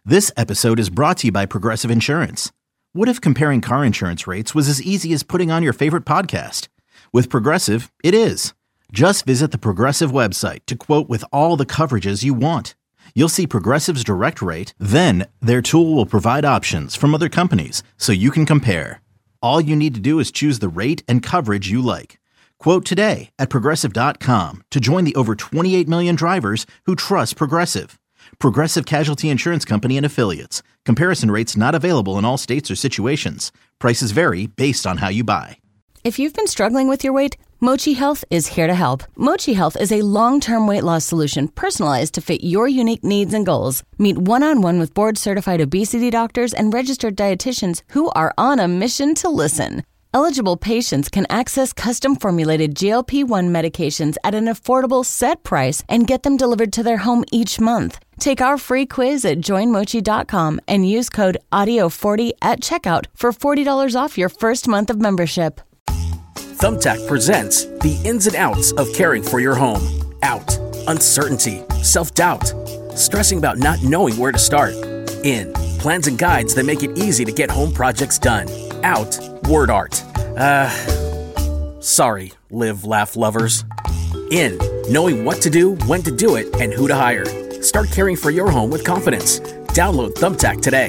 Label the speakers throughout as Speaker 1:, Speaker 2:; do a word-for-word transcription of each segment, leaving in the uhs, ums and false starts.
Speaker 1: This episode is brought to you by Progressive Insurance. What if comparing car insurance rates was as easy as putting on your favorite podcast? With Progressive, it is. Just visit the Progressive website to quote with all the coverages you want. You'll see Progressive's direct rate, then their tool will provide options from other companies so you can compare. All you need to do is choose the rate and coverage you like. Quote today at progressive dot com to join the over twenty-eight million drivers who trust Progressive. Progressive Casualty Insurance Company and Affiliates. Comparison rates not available in all states or situations. Prices vary based on how you buy.
Speaker 2: If you've been struggling with your weight, Mochi Health is here to help. Mochi Health is a long-term weight loss solution personalized to fit your unique needs and goals. Meet one-on-one with board-certified obesity doctors and registered dietitians who are on a mission to listen. Eligible patients can access custom-formulated G L P one medications at an affordable set price and get them delivered to their home each month. Take our free quiz at join mochi dot com and use code audio forty at checkout for forty dollars off your first month of membership.
Speaker 3: Thumbtack presents the ins and outs of caring for your home. Out, uncertainty, self-doubt, stressing about not knowing where to start. In, plans and guides that make it easy to get home projects done. Out, word art. Uh, sorry, live, laugh lovers. In, knowing what to do, when to do it, and who to hire. Start caring for your home with confidence. Download Thumbtack today.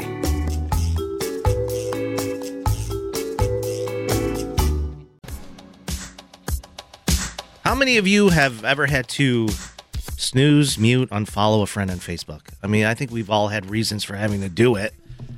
Speaker 4: How many of you have ever had to snooze, mute, unfollow a friend on Facebook? I mean, I think we've all had reasons for having to do it.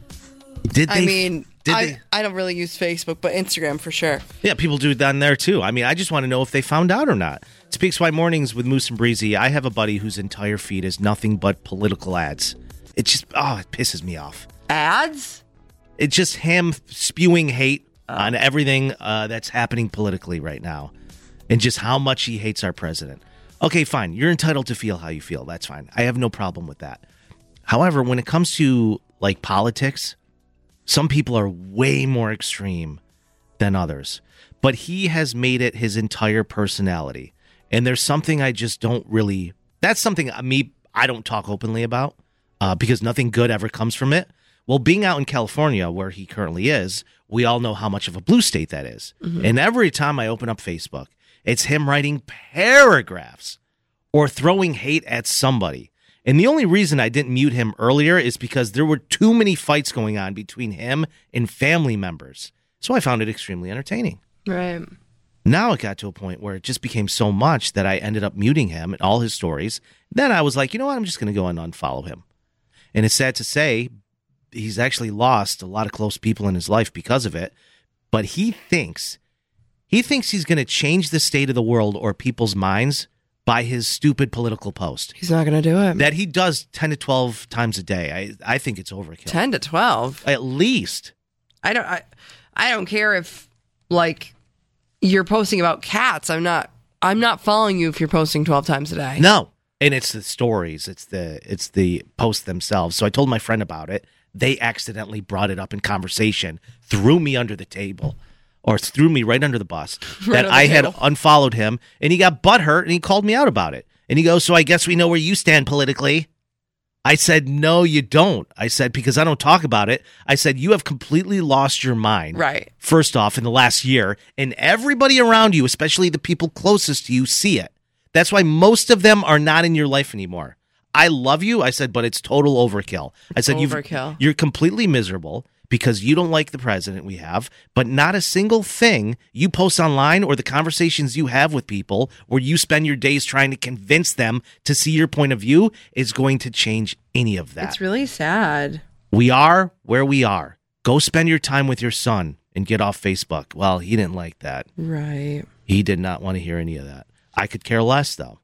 Speaker 4: Did they?
Speaker 5: I mean,
Speaker 4: did
Speaker 5: I,
Speaker 4: they?
Speaker 5: I don't really use Facebook, but Instagram for sure.
Speaker 4: Yeah, people do it down there too. I mean, I just want to know if they found out or not. It's P X Y Mornings with Moose and Breezy. I have a buddy whose entire feed is nothing but political ads. It just, oh, it pisses me off.
Speaker 5: Ads?
Speaker 4: It's just him spewing hate oh. on everything uh, that's happening politically right now. And just how much he hates our president. Okay, fine. You're entitled to feel how you feel. That's fine. I have no problem with that. However, when it comes to like politics, some people are way more extreme than others. But he has made it his entire personality. And there's something I just don't really... That's something me I don't talk openly about uh, because nothing good ever comes from it. Well, being out in California, where he currently is, we all know how much of a blue state that is. Mm-hmm. And every time I open up Facebook, it's him writing paragraphs or throwing hate at somebody. And the only reason I didn't mute him earlier is because there were too many fights going on between him and family members. So I found it extremely entertaining.
Speaker 5: Right.
Speaker 4: Now it got to a point where it just became so much that I ended up muting him and all his stories. Then I was like, you know what? I'm just going to go and unfollow him. And it's sad to say, he's actually lost a lot of close people in his life because of it. But he thinks... He thinks he's going to change the state of the world or people's minds by his stupid political post.
Speaker 5: He's not going to do it.
Speaker 4: That he does ten to twelve times a day. I I think it's overkill.
Speaker 5: ten to twelve?
Speaker 4: At least.
Speaker 5: I don't I, I don't care if like you're posting about cats. I'm not I'm not following you if you're posting twelve times a day.
Speaker 4: No. And it's the stories. It's the it's the posts themselves. So I told my friend about it. They accidentally brought it up in conversation, threw me under the table. Or threw me right under the bus,
Speaker 5: right
Speaker 4: that I
Speaker 5: table.
Speaker 4: had unfollowed him, and he got butthurt, and he called me out about it. And he goes, so I guess we know where you stand politically. I said, no, you don't. I said, because I don't talk about it. I said, you have completely lost your mind.
Speaker 5: Right.
Speaker 4: First off, in the last year, and everybody around you, especially the people closest to you, see it. That's why most of them are not in your life anymore. I love you. I said, but it's total overkill. I said,
Speaker 5: overkill.
Speaker 4: You've, you're completely miserable. Because you don't like the president we have, but not a single thing you post online or the conversations you have with people where you spend your days trying to convince them to see your point of view is going to change any of that.
Speaker 5: It's really sad.
Speaker 4: We are where we are. Go spend your time with your son and get off Facebook. Well, he didn't like that.
Speaker 5: Right.
Speaker 4: He did not want to hear any of that. I could care less, though.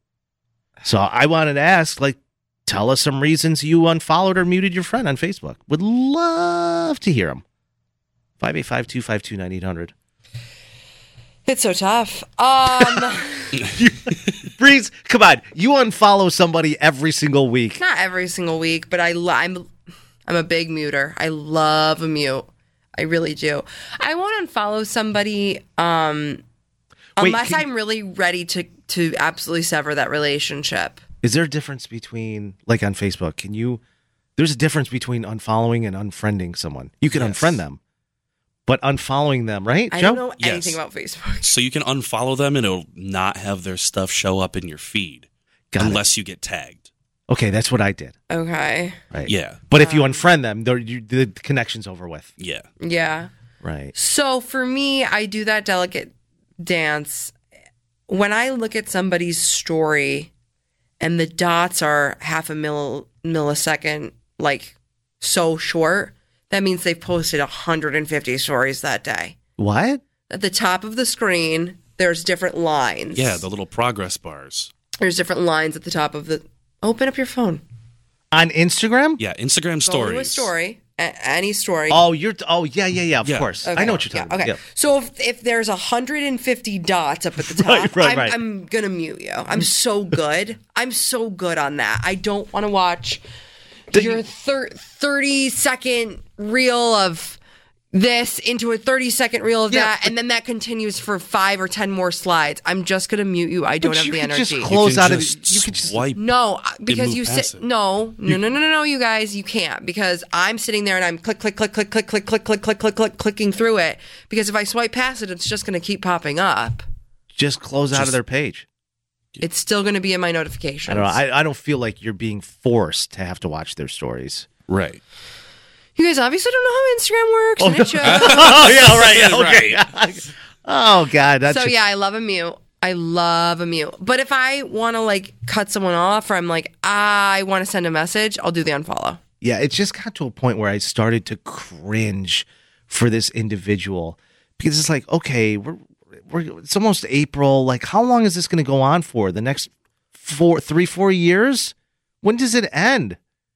Speaker 4: So I wanted to ask, like, tell us some reasons you unfollowed or muted your friend on Facebook. Would love to hear them. five eight five, two five two, nine eight hundred.
Speaker 5: It's so tough. Um,
Speaker 4: Breeze, come on. You unfollow somebody every single week.
Speaker 5: Not every single week, but I lo- I'm, I'm a big muter. I love a mute. I really do. I won't unfollow somebody um,
Speaker 4: Wait,
Speaker 5: unless
Speaker 4: can-
Speaker 5: I'm really ready to, to absolutely sever that relationship.
Speaker 4: Is there a difference between, like on Facebook, can you There's a difference between unfollowing and unfriending someone. You can
Speaker 6: Yes.
Speaker 4: unfriend them, but unfollowing them, right,
Speaker 5: I
Speaker 4: Joe?
Speaker 5: don't know
Speaker 6: Yes.
Speaker 5: anything about Facebook.
Speaker 6: So you can unfollow them and it'll not have their stuff show up in your feed
Speaker 4: Got it.
Speaker 6: unless you get tagged.
Speaker 4: Okay, that's what I did.
Speaker 5: Okay.
Speaker 4: Right.
Speaker 6: Yeah.
Speaker 4: But if you unfriend them, they're- you, the connection's over with.
Speaker 6: Yeah.
Speaker 5: Yeah.
Speaker 4: Right.
Speaker 5: So for me, I do that delicate dance. When I look at somebody's story and the dots are half a mil- millisecond, like so short, that means they've posted one hundred fifty stories that day.
Speaker 4: What?
Speaker 5: At the top of the screen, there's different lines.
Speaker 6: Yeah, the little progress bars.
Speaker 5: There's different lines at the top of the. Open up your phone.
Speaker 4: On Instagram?
Speaker 6: Yeah, Instagram
Speaker 5: Go
Speaker 6: stories.
Speaker 5: to a story, a- any story.
Speaker 4: Oh, you're. Oh, yeah, yeah, yeah. Of
Speaker 6: Yeah.
Speaker 4: course,
Speaker 5: Okay.
Speaker 4: I know what you're talking
Speaker 5: Yeah, okay.
Speaker 4: about.
Speaker 5: So if if there's one hundred fifty dots up at the top,
Speaker 4: Right, right,
Speaker 5: I'm,
Speaker 4: right.
Speaker 5: I'm gonna mute you. I'm so good. I'm so good on that. I don't want to watch your thir- thirty second reel of this into a thirty second reel of
Speaker 4: Yeah,
Speaker 5: that,
Speaker 4: but-
Speaker 5: and then that continues for five or ten more slides. I'm just gonna mute you. I don't
Speaker 4: But
Speaker 5: have
Speaker 4: you
Speaker 5: the
Speaker 4: could
Speaker 5: energy.
Speaker 4: just
Speaker 6: You
Speaker 4: close
Speaker 6: can
Speaker 4: out of
Speaker 6: just
Speaker 4: it. You could just.
Speaker 6: swipe.
Speaker 5: No, uh, because
Speaker 6: move
Speaker 5: you
Speaker 6: past
Speaker 5: sit.
Speaker 6: it.
Speaker 5: No, no, no, no, no, no, you guys, you can't because I'm sitting there and I'm click, click, click, click, click, click, click, click, click, click, click, clicking through it. Because if I swipe past it, it's just going to keep popping up.
Speaker 4: Just close out of
Speaker 6: Just-
Speaker 4: their page.
Speaker 5: It's still going to be in my notifications.
Speaker 4: I don't know. I, I don't feel like you're being forced to have to watch their stories.
Speaker 6: Right.
Speaker 5: you guys obviously don't know how Instagram works, and it shows.
Speaker 4: Oh yeah, right. Yeah, okay. Oh god, that's
Speaker 5: So yeah, I love a mute. I love a mute. But if I want to like cut someone off, or I'm like, I want to send a message, I'll do the unfollow.
Speaker 4: yeah. It just got to a point where I started to cringe for this individual because it's like, okay, we're we're it's almost April. Like, how long is this going to go on for? The next four, three, four years? When does it end?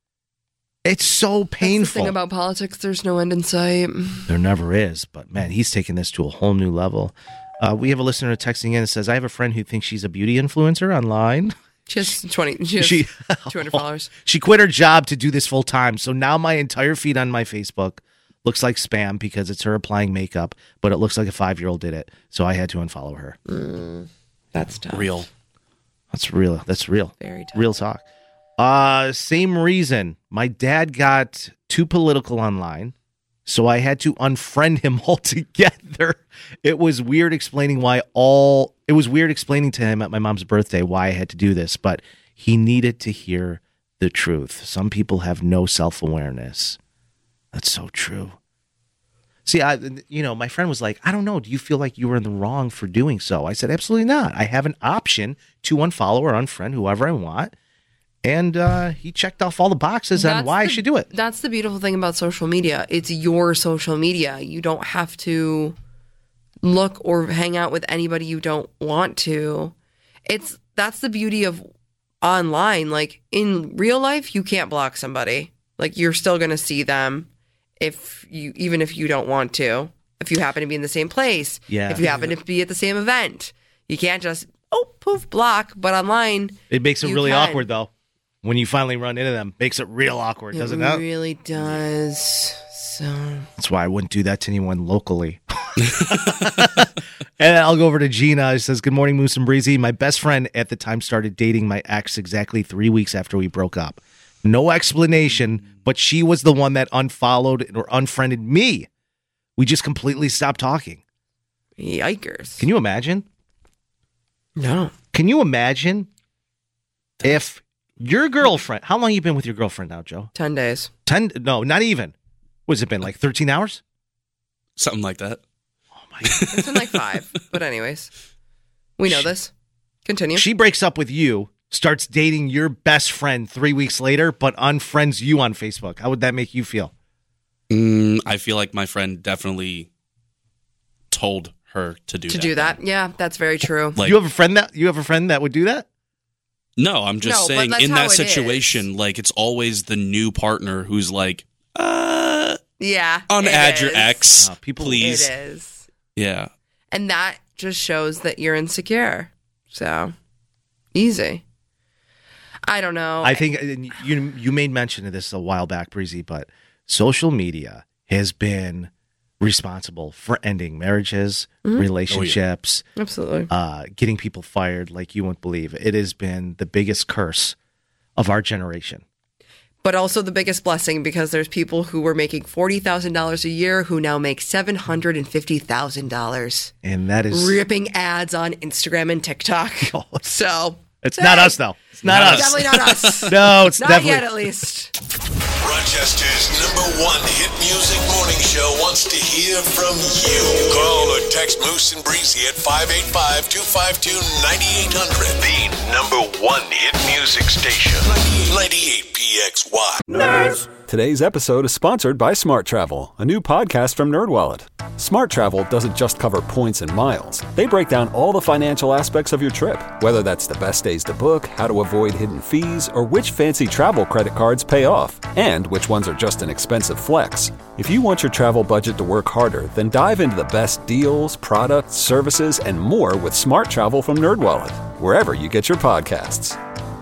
Speaker 4: It's so
Speaker 5: That's the
Speaker 4: painful.
Speaker 5: thing about politics, there's no end in sight.
Speaker 4: There never is, but man, he's taking this to a whole new level. Uh, we have a listener texting in and says, I have a friend who thinks she's a beauty influencer online.
Speaker 5: She has twenty. She has
Speaker 4: She-
Speaker 5: two hundred followers.
Speaker 4: She quit her job to do this full time. So now my entire feed on my Facebook looks like spam because it's her applying makeup, but it looks like a five year old did it. So I had to unfollow her.
Speaker 5: That's tough.
Speaker 6: Real.
Speaker 4: That's real. That's real.
Speaker 5: Very tough.
Speaker 4: Real talk. Uh, same reason. My dad got too political online, so I had to unfriend him altogether. It was weird explaining why all it was weird explaining to him at my mom's birthday why I had to do this, but he needed to hear the truth. Some people have no self-awareness. That's so true. See, I, you know, my friend was like, I don't know. Do you feel like you were in the wrong for doing so? I said, absolutely not. I have an option to unfollow or unfriend whoever I want. And uh, he checked off all the boxes on
Speaker 5: That's
Speaker 4: why I
Speaker 5: the-
Speaker 4: should do it.
Speaker 5: That's the beautiful thing about social media. It's your social media. You don't have to look or hang out with anybody you don't want to. It's that's the beauty of online. Like in real life, you can't block somebody. Like you're still going to see them if you even if you don't want to. If you happen to be in the same place.
Speaker 4: Yeah.
Speaker 5: If you happen to be at the same event. You can't just oh poof block, but online
Speaker 4: It makes it
Speaker 5: you
Speaker 4: really
Speaker 5: can.
Speaker 4: awkward, though. When you finally run into them, makes it real awkward, doesn't
Speaker 5: it
Speaker 4: it?
Speaker 5: really does. So
Speaker 4: That's why I wouldn't do that to anyone locally. And I'll go over to Gina. She says, good morning, Moose and Breezy. My best friend at the time started dating my ex exactly three weeks after we broke up. No explanation, but she was the one that unfollowed or unfriended me. We just completely stopped talking.
Speaker 5: yikers.
Speaker 4: Can you imagine?
Speaker 5: No.
Speaker 4: Can you imagine if your girlfriend, how long you been with your girlfriend now, Joe?
Speaker 5: ten days.
Speaker 4: ten, no, not even. What's it been, like thirteen hours?
Speaker 6: Something like that.
Speaker 5: It's been like five. But anyways, we know this. Continue.
Speaker 4: She breaks up with you, starts dating your best friend three weeks later, but unfriends you on Facebook. How would that make you feel?
Speaker 6: Mm, I feel like my friend definitely told her to do
Speaker 5: to
Speaker 6: that.
Speaker 5: do that. Yeah, that's very true.
Speaker 6: Like,
Speaker 4: you have a friend that you have a friend that would do that?
Speaker 6: no, I'm just
Speaker 5: No, but
Speaker 6: saying
Speaker 5: that's
Speaker 6: in
Speaker 5: how
Speaker 6: that
Speaker 5: it
Speaker 6: situation,
Speaker 5: is.
Speaker 6: like it's always the new partner who's like, uh,
Speaker 5: Yeah.
Speaker 6: unadd
Speaker 5: it
Speaker 6: your
Speaker 5: is.
Speaker 6: ex,
Speaker 4: Uh, people-
Speaker 6: please.
Speaker 5: It is.
Speaker 6: Yeah.
Speaker 5: And that just shows that you're insecure. So easy. I don't know.
Speaker 4: I think and you you made mention of this a while back, Breezy, but social media has been responsible for ending marriages, relationships,
Speaker 5: Absolutely.
Speaker 4: uh, getting people fired like you won't believe. It has been the biggest curse of our generation.
Speaker 5: But also the biggest blessing, because there's people who were making forty thousand dollars a year who now make seven hundred fifty thousand dollars.
Speaker 4: And that is...
Speaker 5: ripping ads on Instagram and TikTok.
Speaker 4: Oh,
Speaker 5: so...
Speaker 4: It's
Speaker 5: hey,
Speaker 4: not us, though. It's not us.
Speaker 5: Definitely not us.
Speaker 4: No, it's
Speaker 5: not
Speaker 4: definitely...
Speaker 5: yet, at least.
Speaker 7: Rochester's number one hit music morning show wants to hear from you. Call or text Moose and Breezy at five eight five, two five two, nine eight zero zero. The number one hit music station. ninety-eight P X Y.
Speaker 8: Nerds! Today's episode is sponsored by Smart Travel, a new podcast from NerdWallet. Smart Travel doesn't just cover points and miles. They break down all the financial aspects of your trip, whether that's the best days to book, how to avoid hidden fees, or which fancy travel credit cards pay off, and which ones are just an expensive flex. If you want your travel budget to work harder, then dive into the best deals, products, services, and more with Smart Travel from NerdWallet, wherever you get your podcasts.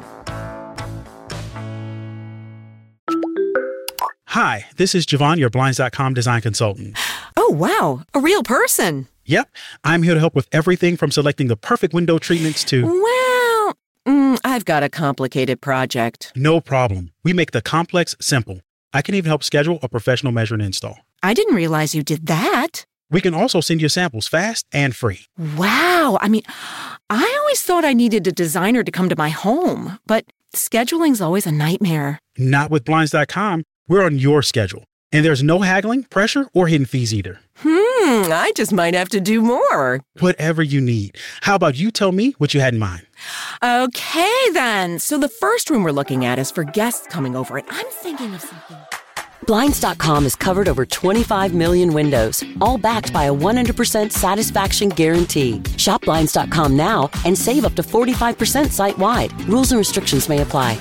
Speaker 9: Hi, this is Javon, your Blinds dot com design consultant.
Speaker 10: Oh, wow. A real person.
Speaker 9: Yep. I'm here to help with everything from selecting the perfect window treatments to...
Speaker 10: Well, mm, I've got a complicated project.
Speaker 9: No problem. We make the complex simple. I can even help schedule a professional measure and install.
Speaker 10: I didn't realize you did that.
Speaker 9: We can also send you samples fast and free.
Speaker 10: Wow. I mean, I always thought I needed a designer to come to my home, but scheduling's always a nightmare.
Speaker 9: Not with Blinds dot com. We're on your schedule, and there's no haggling, pressure, or hidden fees either.
Speaker 10: Hmm, I just might have to do more.
Speaker 9: Whatever you need. How about you tell me what you had in mind?
Speaker 10: Okay, then. So the first room we're looking at is for guests coming over, and I'm thinking of something.
Speaker 11: Blinds dot com has covered over twenty-five million windows, all backed by a one hundred percent satisfaction guarantee. Shop Blinds dot com now and save up to forty-five percent site-wide. Rules and restrictions may apply.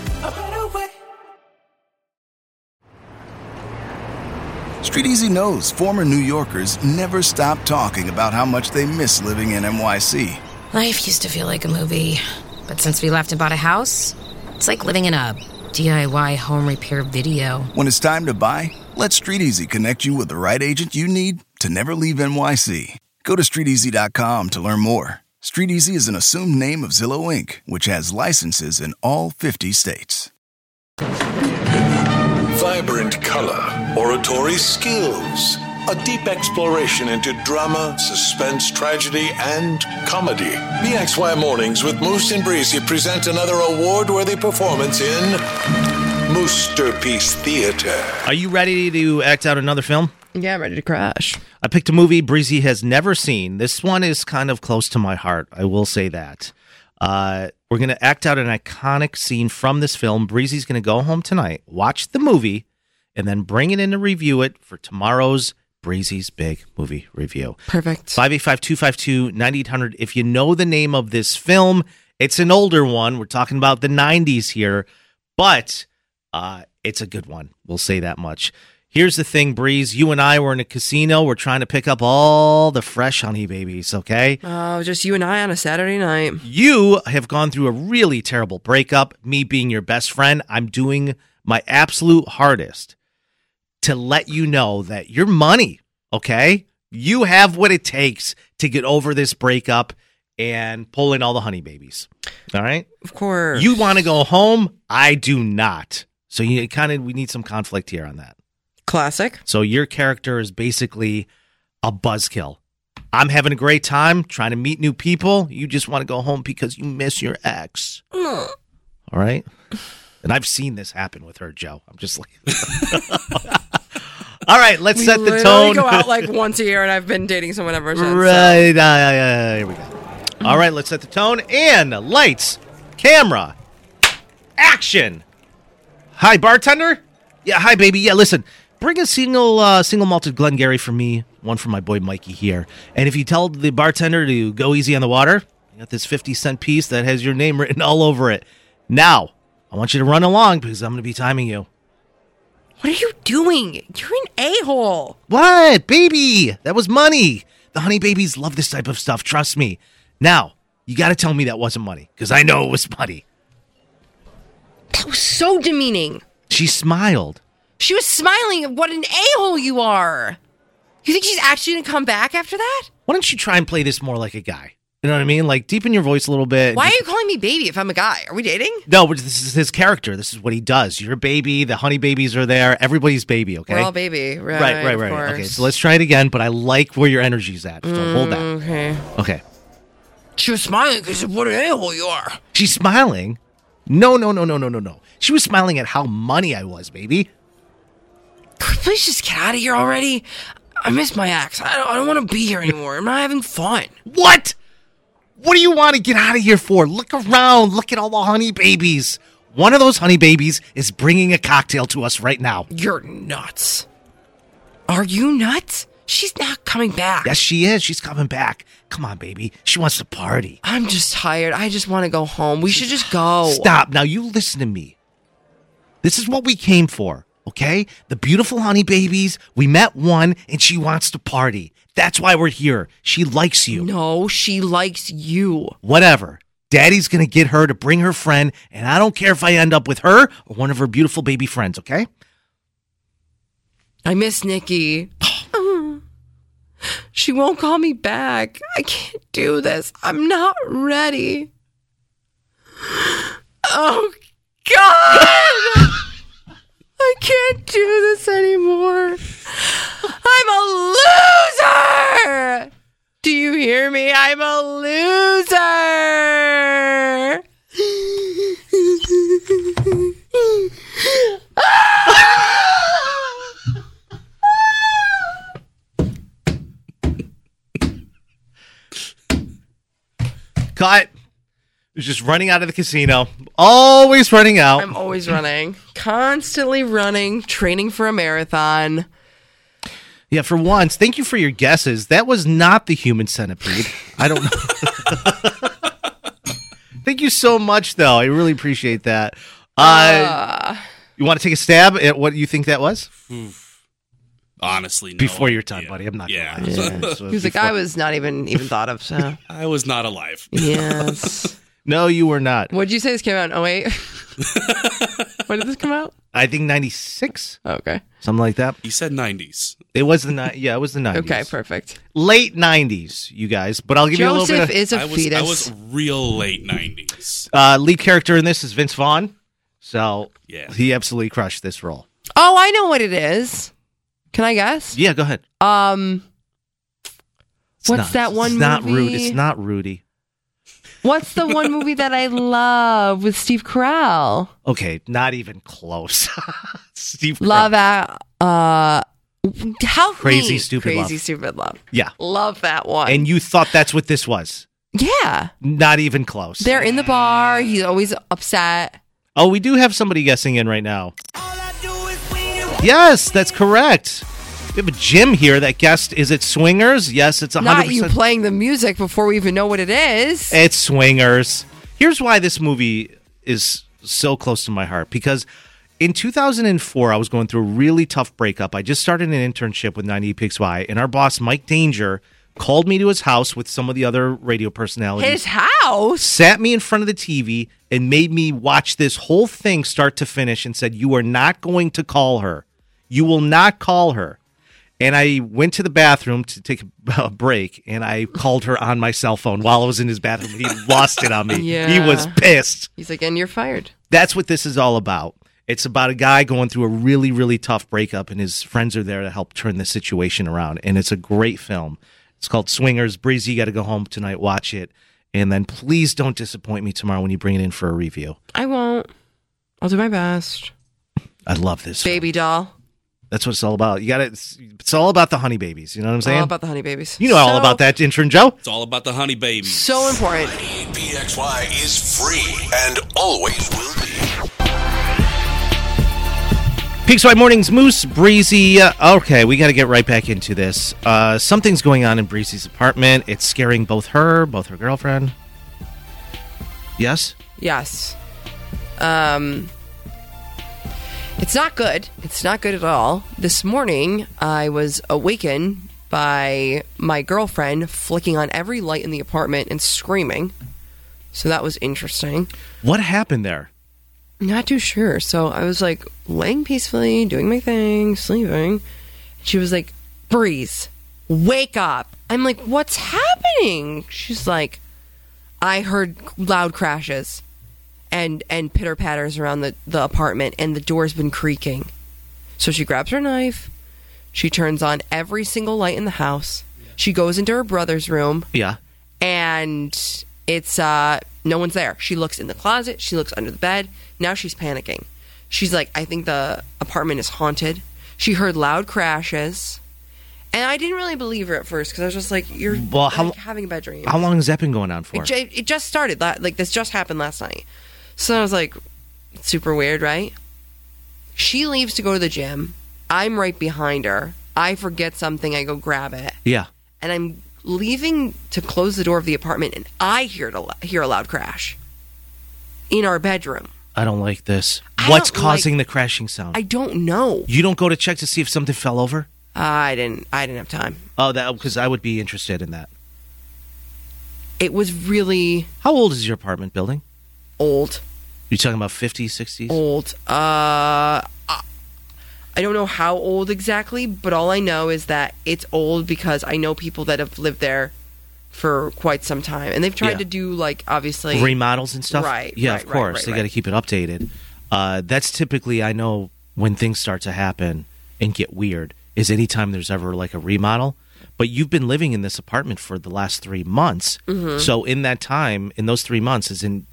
Speaker 12: Street Easy knows former New Yorkers never stop talking about how much they miss living in N Y C.
Speaker 13: Life used to feel like a movie, but since we left and bought a house, it's like living in a D I Y home repair video.
Speaker 12: When it's time to buy, let Street Easy connect you with the right agent you need to never leave N Y C. Go to street easy dot com to learn more. Street Easy is an assumed name of Zillow Incorporated, which has licenses in all fifty states.
Speaker 7: Vibrant color, oratory skills, a deep exploration into drama, suspense, tragedy, and comedy. B X Y Mornings with Moose and Breezy present another award-worthy performance in Moosterpiece Theater.
Speaker 4: Are you ready to act out another film?
Speaker 5: Yeah, I'm ready to crash.
Speaker 4: I picked a movie Breezy has never seen. This one is kind of close to my heart. I will say that. Uh, we're going to act out an iconic scene from this film. Breezy's going to go home tonight, watch the movie, and then bring it in to review it for tomorrow's Breezy's Big Movie Review.
Speaker 5: Perfect.
Speaker 4: five eight five, two five two, nine eight zero zero. If you know the name of this film, it's an older one. We're talking about the nineties here, but uh, it's a good one. We'll say that much. Here's the thing, Breeze. You and I were in a casino. We're trying to pick up all the fresh honey babies, okay?
Speaker 5: Oh, just you and I on a Saturday night.
Speaker 4: You have gone through a really terrible breakup. Me being your best friend, I'm doing my absolute hardest to let you know that your money, okay? You have what it takes to get over this breakup and pull in all the honey babies, all right?
Speaker 5: Of course.
Speaker 4: You want to go home? I do not. So you kind of we need some conflict here on that.
Speaker 5: Classic.
Speaker 4: So your character is basically a buzzkill. I'm having a great time trying to meet new people. You just want to go home because you miss your ex.
Speaker 5: No.
Speaker 4: All right? And I've seen this happen with her, Joe. I'm just like... All right, let's
Speaker 5: we
Speaker 4: set the
Speaker 5: literally
Speaker 4: tone.
Speaker 5: go out like once a year, and I've been dating someone ever since.
Speaker 4: Right. So. Uh, uh, here we go. All right, let's set the tone. And lights, camera, action. Hi, bartender. Yeah, hi, baby. Yeah, listen. Bring a single uh, single malted Glengarry for me, one for my boy Mikey here. And if you tell the bartender to go easy on the water, you got this fifty cent piece that has your name written all over it. Now, I want you to run along because I'm going to be timing you.
Speaker 5: What are you doing? You're an a-hole.
Speaker 4: What? Baby, that was money. The honey babies love this type of stuff. Trust me. Now, you got to tell me that wasn't money because I know it was money.
Speaker 5: That was so demeaning.
Speaker 4: She smiled.
Speaker 5: She was smiling. What an a-hole you are. You think she's actually going to come back after that?
Speaker 4: Why don't you try and play this more like a guy? You know what I mean? Like, deepen your voice a little bit.
Speaker 5: Why are you calling me baby if I'm a guy? Are we dating?
Speaker 4: No, but this is his character. This is what he does. You're a baby. The honey babies are there. Everybody's baby, okay?
Speaker 5: We're all baby. Right,
Speaker 4: right, right.
Speaker 5: of
Speaker 4: right.
Speaker 5: course.
Speaker 4: Okay, so let's try it again, but I like where your energy's at. So
Speaker 5: Mm,
Speaker 4: hold that.
Speaker 5: Okay.
Speaker 4: Okay.
Speaker 5: She was smiling because of what an a-hole you are.
Speaker 4: She's smiling? No, no, no, no, no, no, no. She was smiling at how money I was, baby.
Speaker 5: Could we please just get out of here already? I miss my ex. I don't, I don't want to be here anymore. I'm not having fun.
Speaker 4: What? What do you want to get out of here for? Look around. Look at all the honey babies. One of those honey babies is bringing a cocktail to us right now.
Speaker 5: You're nuts. Are you nuts? She's not coming back.
Speaker 4: Yes, she is. She's coming back. Come on, baby. She wants to party.
Speaker 5: I'm just tired. I just want to go home. We should just go.
Speaker 4: Stop. Now, you listen to me. This is what we came for, okay? The beautiful honey babies. We met one, and she wants to party. That's why we're here. She likes you.
Speaker 5: No, she likes you.
Speaker 4: Whatever. Daddy's going to get her to bring her friend, and I don't care if I end up with her or one of her beautiful baby friends, okay?
Speaker 5: I miss Nikki. She won't call me back. I can't do this. I'm not ready. Oh, God! I can't do this anymore. I'm a loser! Do you hear me? I'm a loser!
Speaker 4: Cut. Was just running out of the casino. Always running out.
Speaker 5: I'm always running. Constantly running, training for a marathon.
Speaker 4: Yeah, for once, thank you for your guesses. That was not the human centipede. I don't know. Thank you so much, though. I really appreciate that. Uh, uh, you want to take a stab at what you think that was?
Speaker 6: Honestly, no.
Speaker 4: Before your time, yeah. buddy. I'm not
Speaker 6: yeah.
Speaker 4: going to lie. Yeah. So
Speaker 5: he was like, I was not even even thought of, so.
Speaker 6: I was not alive.
Speaker 5: Yes.
Speaker 4: No, you were not.
Speaker 5: What did you say this came out in oh eight? When did this come out?
Speaker 4: I think ninety-six.
Speaker 5: Oh, okay.
Speaker 4: Something like that.
Speaker 6: You said nineties.
Speaker 4: It was the ni- yeah, it was the nineties.
Speaker 5: Okay, perfect.
Speaker 4: Late nineties, you guys. But I'll give
Speaker 5: Joseph
Speaker 4: you a little bit of...
Speaker 5: is a
Speaker 6: I was,
Speaker 5: fetus.
Speaker 6: I was real late nineties.
Speaker 4: Uh, lead character in this is Vince Vaughn. So
Speaker 6: yeah.
Speaker 4: he absolutely crushed this role.
Speaker 5: Oh, I know what it is. Can I guess?
Speaker 4: Yeah, go ahead.
Speaker 5: Um,
Speaker 4: It's
Speaker 5: what's
Speaker 4: not,
Speaker 5: that one
Speaker 4: it's
Speaker 5: movie?
Speaker 4: Not Rudy. It's not Rudy.
Speaker 5: What's the one movie that I love with Steve Carell?
Speaker 4: Okay, not even close. Steve Carell.
Speaker 5: Love at uh, help
Speaker 4: Crazy
Speaker 5: me.
Speaker 4: Stupid
Speaker 5: Crazy
Speaker 4: Love.
Speaker 5: Stupid Love.
Speaker 4: Yeah.
Speaker 5: Love that one.
Speaker 4: And you thought that's what this was?
Speaker 5: Yeah.
Speaker 4: Not even close.
Speaker 5: They're in the bar. He's always upset.
Speaker 4: Oh, we do have somebody guessing in right now. Yes, that's correct. We have a Jim here that guessed, is it Swingers? Yes, it's one hundred percent.
Speaker 5: Not you playing the music before we even know what it is.
Speaker 4: It's Swingers. Here's why this movie is so close to my heart. Because in two thousand four, I was going through a really tough breakup. I just started an internship with ninety-eight P X Y, and our boss, Mike Danger, called me to his house with some of the other radio personalities.
Speaker 5: His house?
Speaker 4: Sat me in front of the T V and made me watch this whole thing start to finish and said, you are not going to call her. You will not call her. And I went to the bathroom to take a break, and I called her on my cell phone while I was in his bathroom. He lost it on me.
Speaker 5: Yeah.
Speaker 4: He was pissed.
Speaker 5: He's like, and you're fired.
Speaker 4: That's what this is all about. It's about a guy going through a really, really tough breakup, and his friends are there to help turn the situation around. And it's a great film. It's called Swingers. Breezy, you got to go home tonight, watch it. And then please don't disappoint me tomorrow when you bring it in for a review.
Speaker 5: I won't. I'll do my best.
Speaker 4: I love this
Speaker 5: Baby
Speaker 4: film.
Speaker 5: doll.
Speaker 4: That's what it's all about. You got it. It's, it's all about the honey babies. You know what I'm saying?
Speaker 5: All about the honey babies.
Speaker 4: You know
Speaker 5: so,
Speaker 4: all about that, intern Joe.
Speaker 6: It's all about the honey babies.
Speaker 5: So important.
Speaker 7: ninety-eight P X Y is free and always will be.
Speaker 4: P X Y Mornings, Moose, Breezy. Uh, okay, we got to get right back into this. Uh, something's going on in Breezy's apartment. It's scaring both her, both her girlfriend. Yes?
Speaker 5: Yes. Um... It's not good. It's not good at all. This morning, I was awakened by my girlfriend flicking on every light in the apartment and screaming. So that was interesting.
Speaker 4: What happened there?
Speaker 5: Not too sure. So I was like laying peacefully, doing my thing, sleeping. She was like, Breeze, wake up. I'm like, what's happening? She's like, I heard loud crashes and and pitter patters around the, the apartment, and the door's been creaking. So she grabs her knife. She turns on every single light in the house. She goes into her brother's room.
Speaker 4: Yeah.
Speaker 5: And it's uh, no one's there. She looks in the closet. She looks under the bed. Now she's panicking. She's like, I think the apartment is haunted. She heard loud crashes. And I didn't really believe her at first because I was just like, you're
Speaker 4: well,
Speaker 5: like
Speaker 4: how,
Speaker 5: having a bad dream.
Speaker 4: How long has that been going on for?
Speaker 5: It, j- it just started. Like, this just happened last night. So I was like, super weird, right? She leaves to go to the gym. I'm right behind her. I forget something. I go grab it.
Speaker 4: Yeah.
Speaker 5: And I'm leaving to close the door of the apartment, and I hear, to, hear a loud crash in our bedroom.
Speaker 4: I don't like this.
Speaker 5: I
Speaker 4: What's
Speaker 5: don't
Speaker 4: causing
Speaker 5: like-
Speaker 4: the crashing sound?
Speaker 5: I don't know.
Speaker 4: You don't go to check to see if something fell over?
Speaker 5: Uh, I didn't. I didn't have time.
Speaker 4: Oh, that because I would be interested in that.
Speaker 5: It was really
Speaker 4: How old is your apartment building?
Speaker 5: old.
Speaker 4: You talking about fifties, sixties?
Speaker 5: Old. Uh, I don't know how old exactly, but all I know is that it's old because I know people that have lived there for quite some time, and they've tried
Speaker 4: Yeah.
Speaker 5: to do like obviously
Speaker 4: remodels and stuff.
Speaker 5: Right.
Speaker 4: Yeah,
Speaker 5: right,
Speaker 4: of
Speaker 5: right,
Speaker 4: course.
Speaker 5: right,
Speaker 4: they
Speaker 5: right.
Speaker 4: got to keep it updated. Uh, that's typically, I know, when things start to happen and get weird, is anytime there's ever like a remodel. But you've been living in this apartment for the last three months.
Speaker 5: Mhm.
Speaker 4: So in that time, in those three months, is in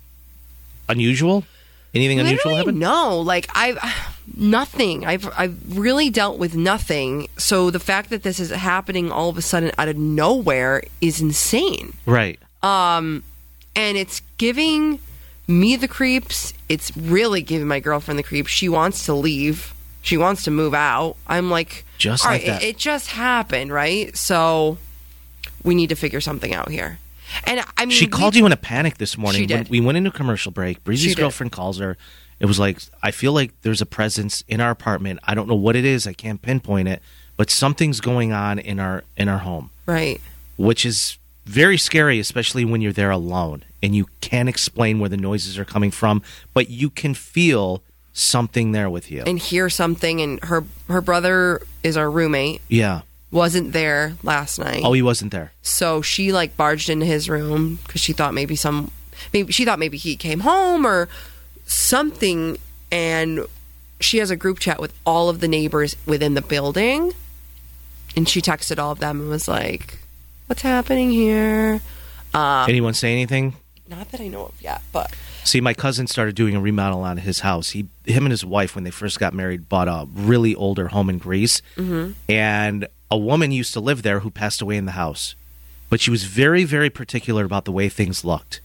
Speaker 4: unusual? Anything unusual
Speaker 5: Literally,
Speaker 4: happen?
Speaker 5: No, like I've nothing. I've I've really dealt with nothing. So the fact that this is happening all of a sudden out of nowhere is insane.
Speaker 4: Right.
Speaker 5: Um, and it's giving me the creeps. It's really giving my girlfriend the creeps. She wants to leave. She wants to move out. I'm like,
Speaker 4: Just
Speaker 5: all
Speaker 4: like
Speaker 5: right,
Speaker 4: that.
Speaker 5: It, it just happened, right? So we need to figure something out here. And I mean,
Speaker 4: She called
Speaker 5: we-
Speaker 4: you in a panic this morning.
Speaker 5: She did.
Speaker 4: When we went into commercial break. Breezy's
Speaker 5: She did.
Speaker 4: girlfriend calls her. It was like, I feel like there's a presence in our apartment. I don't know what it is. I can't pinpoint it, but something's going on in our in our home.
Speaker 5: Right.
Speaker 4: Which is very scary, especially when you're there alone and you can't explain where the noises are coming from, but you can feel something there with you.
Speaker 5: and hear something. And her her brother is our roommate.
Speaker 4: Yeah.
Speaker 5: Wasn't there last night.
Speaker 4: Oh, he wasn't there.
Speaker 5: So she like barged into his room because she thought maybe some, maybe she thought maybe he came home or something. And she has a group chat with all of the neighbors within the building. And she texted all of them and was like, "What's happening here?" Um,
Speaker 4: Anyone say anything?
Speaker 5: Not that I know of yet, but
Speaker 4: See, my cousin started doing a remodel on his house. He, him and his wife, when they first got married, bought a really older home in Greece.
Speaker 5: Mhm.
Speaker 4: And a woman used to live there who passed away in the house. But she was very, very particular about the way things looked.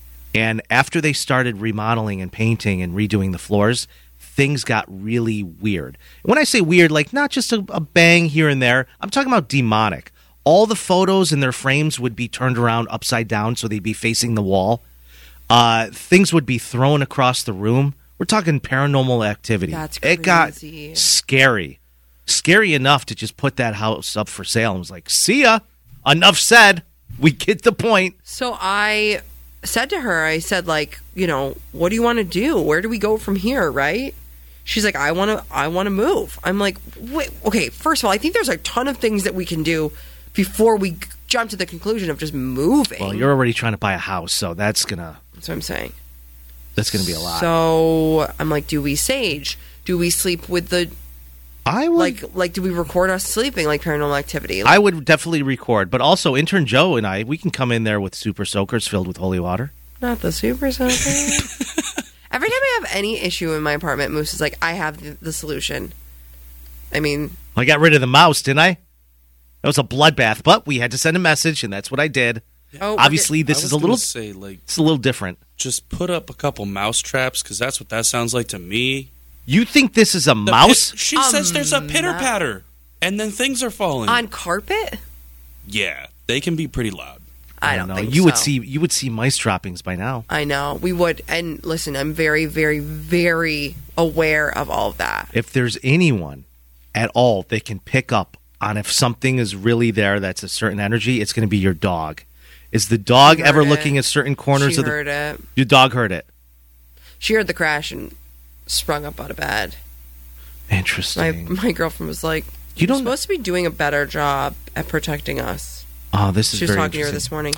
Speaker 4: And after they started remodeling and painting and redoing the floors, things got really weird. When I say weird, like not just a, a bang here and there, I'm talking about demonic. All the photos in their frames would be turned around upside down so they'd be facing the wall. Uh, things would be thrown across the room. We're talking paranormal activity.
Speaker 5: That's
Speaker 4: It got
Speaker 5: crazy.
Speaker 4: scary. Scary enough to just put that house up for sale and was like, see ya. Enough said. We get the point.
Speaker 5: so I said to her, I said, like, you know, what do you want to do? Where do we go from here, right? She's like, I want to I want to move. I'm like, wait, okay, first of all, I think there's a ton of things that we can do before we jump to the conclusion of just moving.
Speaker 4: Well, you're already trying to buy a house, so that's gonna
Speaker 5: That's what I'm saying.
Speaker 4: that's gonna be a lot.
Speaker 5: So I'm like, do we sage? Do we sleep with the
Speaker 4: I would
Speaker 5: like like do we record us sleeping like Paranormal Activity?
Speaker 4: I would definitely record, but also intern Joe and I, we can come in there with super soakers filled with holy water.
Speaker 5: Not the super soaker. Every time I have any issue in my apartment, Moose is like, I have the, the solution. I mean,
Speaker 4: I got rid of the mouse, didn't I? That was a bloodbath, but we had to send a message, and that's what I did.
Speaker 5: Oh,
Speaker 4: Obviously, this
Speaker 6: I
Speaker 4: is
Speaker 6: was
Speaker 4: a
Speaker 6: gonna
Speaker 4: little
Speaker 6: say, like,
Speaker 4: it's a little different.
Speaker 6: just put up a couple mouse traps because that's what that sounds like to me.
Speaker 4: You think this is a
Speaker 6: The
Speaker 4: mouse?
Speaker 6: pit- she
Speaker 5: Um,
Speaker 6: says there's a pitter patter, and then things are falling.
Speaker 5: on carpet?
Speaker 6: yeah, they can be pretty loud.
Speaker 5: I don't
Speaker 4: know.
Speaker 5: think
Speaker 4: you would
Speaker 5: so.
Speaker 4: see you would see mice droppings by now.
Speaker 5: I know. We would. And listen, I'm very, very, very aware of all of that.
Speaker 4: If there's anyone at all that can pick up on if something is really there that's a certain energy, it's going to be your dog. Is the dog
Speaker 5: She
Speaker 4: ever
Speaker 5: heard
Speaker 4: looking
Speaker 5: it.
Speaker 4: at certain corners
Speaker 5: She
Speaker 4: of the
Speaker 5: heard it.
Speaker 4: Your dog heard it.
Speaker 5: She heard the crash and sprung up out of bed. My
Speaker 4: Interesting.
Speaker 5: my girlfriend was like,
Speaker 4: You
Speaker 5: "You're
Speaker 4: don't-
Speaker 5: supposed to be doing a better job at protecting us."
Speaker 4: Oh, this is
Speaker 5: She was
Speaker 4: very
Speaker 5: talking to her
Speaker 4: interesting.
Speaker 5: this morning.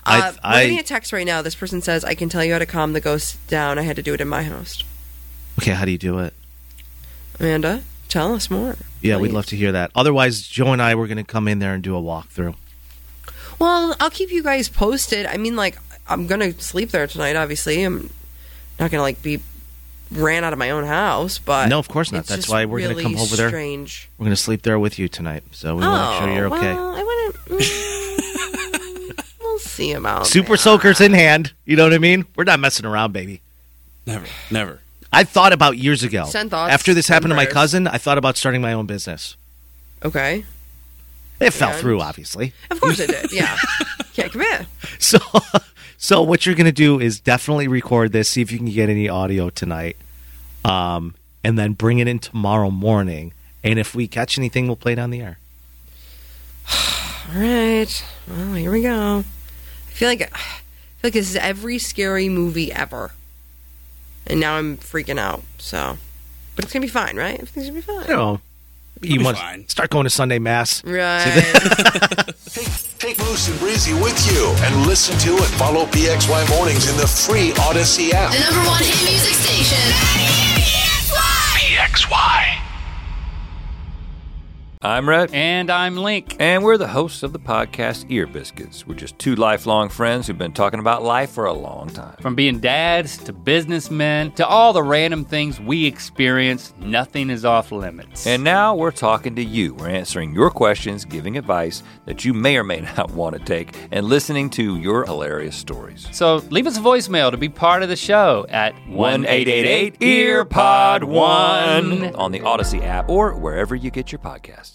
Speaker 5: Uh,
Speaker 4: I,
Speaker 5: we're getting
Speaker 4: I
Speaker 5: a text right now. This person says, I can tell you how to calm the ghosts down. I had to do it in my house.
Speaker 4: okay. How do you do it?
Speaker 5: Amanda, tell us more.
Speaker 4: Yeah,
Speaker 5: please.
Speaker 4: we'd love to hear that. Otherwise, Joe and I were going to come in there and do a walkthrough.
Speaker 5: Well, I'll keep you guys posted. I mean, like, I'm going to sleep there tonight, obviously. I'm not going to, like, be ran out of my own house, but...
Speaker 4: No, of course not.
Speaker 5: it's
Speaker 4: That's
Speaker 5: just
Speaker 4: why we're
Speaker 5: really
Speaker 4: going to come over there.
Speaker 5: strange.
Speaker 4: We're going to sleep there with you tonight, so we
Speaker 5: oh,
Speaker 4: want to make sure you're okay.
Speaker 5: Well, I wouldn't... we'll see about
Speaker 4: Super
Speaker 5: that.
Speaker 4: soakers in hand. You know what I mean? We're not messing around, baby.
Speaker 6: Never, never.
Speaker 4: I thought about years ago.
Speaker 5: Send thoughts,
Speaker 4: After this
Speaker 5: send
Speaker 4: happened to my
Speaker 5: prayers.
Speaker 4: cousin, I thought about starting my own business.
Speaker 5: Okay.
Speaker 4: It fell
Speaker 5: And-
Speaker 4: through, obviously.
Speaker 5: Of course it did, yeah. Can't commit.
Speaker 4: So, so what you're going to do is definitely record this, see if you can get any audio tonight, um, and then bring it in tomorrow morning. And if we catch anything, we'll play it on the air.
Speaker 5: All right. Well, here we go. I feel like I feel like this is every scary movie ever, and now I'm freaking out. So, but it's gonna be fine, right? Everything's gonna be fine.
Speaker 4: You know, you
Speaker 6: be
Speaker 4: must
Speaker 6: fine.
Speaker 4: start going to Sunday Mass.
Speaker 5: Right.
Speaker 7: Take, take Moose and Breezy with you and listen to and follow P X Y Mornings in the free Odyssey app.
Speaker 14: The number one hit music station.
Speaker 7: P X Y.
Speaker 15: I'm Rhett.
Speaker 16: And I'm Link.
Speaker 15: And we're the hosts of the podcast Ear Biscuits. We're just two lifelong friends who've been talking about life for a long time.
Speaker 16: From being dads to businessmen to all the random things we experience, nothing is off limits.
Speaker 15: And now we're talking to you. We're answering your questions, giving advice that you may or may not want to take, and listening to your hilarious stories.
Speaker 16: So leave us a voicemail to be part of the show at
Speaker 15: one eight eight eight, E A R P O D one on the Odyssey app or wherever you get your podcasts.